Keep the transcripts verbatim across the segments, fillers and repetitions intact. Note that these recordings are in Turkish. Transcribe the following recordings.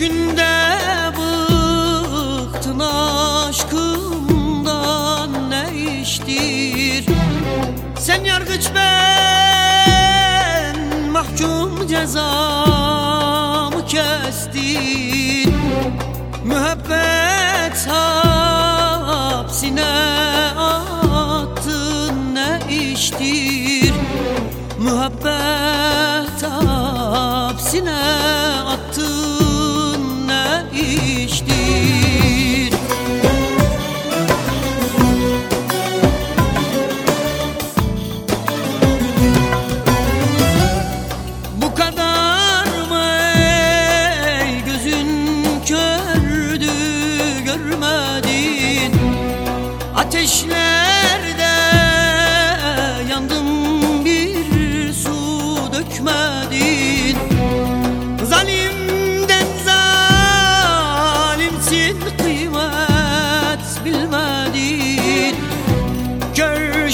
günde bıktın aşkımdan ne iştir? Sen yargıç, ben mahkum, cezamı kestin. Müebbet hapsine attın ne iştir? Müebbet hapsine attın ne iştir? Bu kadar mı ey gözün kördü görmedin? Ateşlerde yandım bir su dökmedin. Zalimden zalimsin, kıymet bilmedin. Kör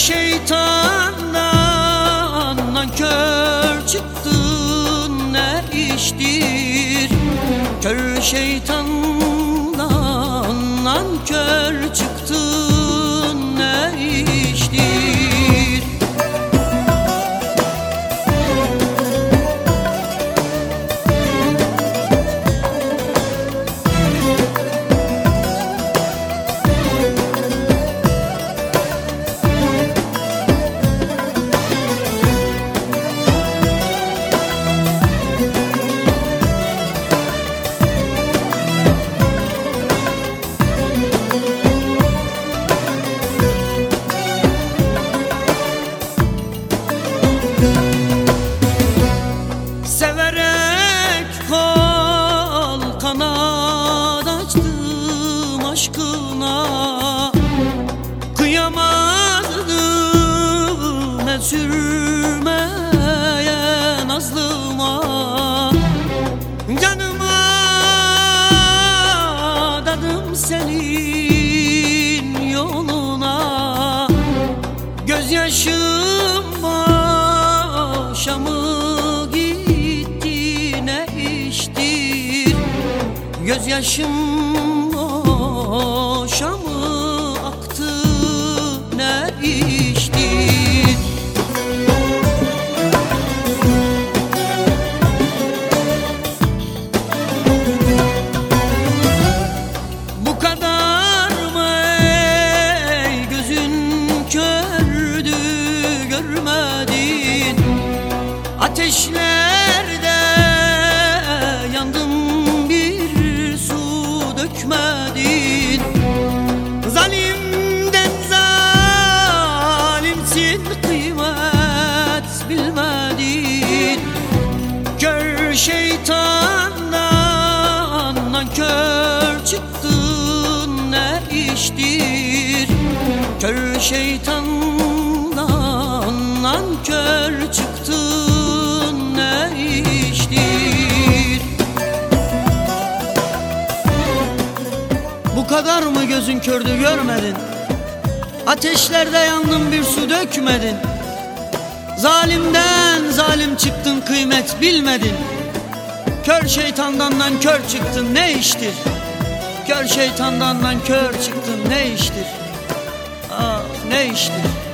şeytandan nankör çıktın ne iştir? Kör şeytandan nankör çıktın ne iştir? Severek kol kanat açtım aşkına. Kıyamazdım el sürmeye nazlıma. Canıma adadım senin yoluna. Gözyaşım boşa mı gitti ne iştir? Gözyaşım boşa mı aktı ne iştir? Bu kadar mı ey gözün kördü görmedin? Ateşlerde yandım bir su dökmedin. Zalimden zalimsin, kıymet bilmedin. Kör şeytandan nankör çıktın ne iştir? Kör şeytandan nankör çıktın ne iştir? Bu kadar mı gözün kördü görmedin? Ateşlerde yandım bir su dökmedin. Zalimden zalim çıktın, kıymet bilmedin. Kör şeytandan nankör çıktın ne iştir? Kör şeytandan nankör çıktın ne iştir? Ah ne iştir?